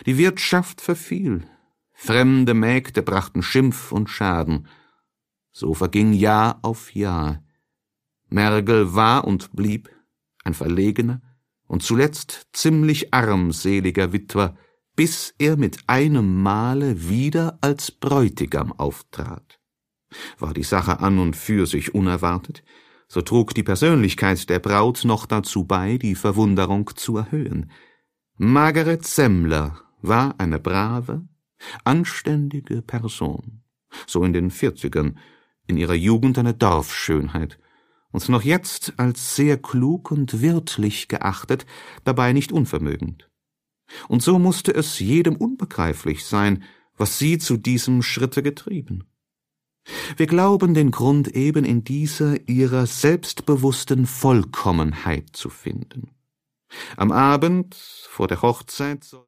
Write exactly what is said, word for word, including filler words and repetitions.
Die Wirtschaft verfiel, fremde Mägde brachten Schimpf und Schaden. So verging Jahr auf Jahr. Mergel war und blieb ein verlegener und zuletzt ziemlich armseliger Witwer, bis er mit einem Male wieder als Bräutigam auftrat. War die Sache an und für sich unerwartet, so trug die Persönlichkeit der Braut noch dazu bei, die Verwunderung zu erhöhen. Margaret Semmler war eine brave, anständige Person, so in den Vierzigern, in ihrer Jugend eine Dorfschönheit, und noch jetzt als sehr klug und wirtlich geachtet, dabei nicht unvermögend. Und so mußte es jedem unbegreiflich sein, was sie zu diesem Schritte getrieben. Wir glauben den Grund eben in dieser ihrer selbstbewussten Vollkommenheit zu finden. Am Abend vor der Hochzeit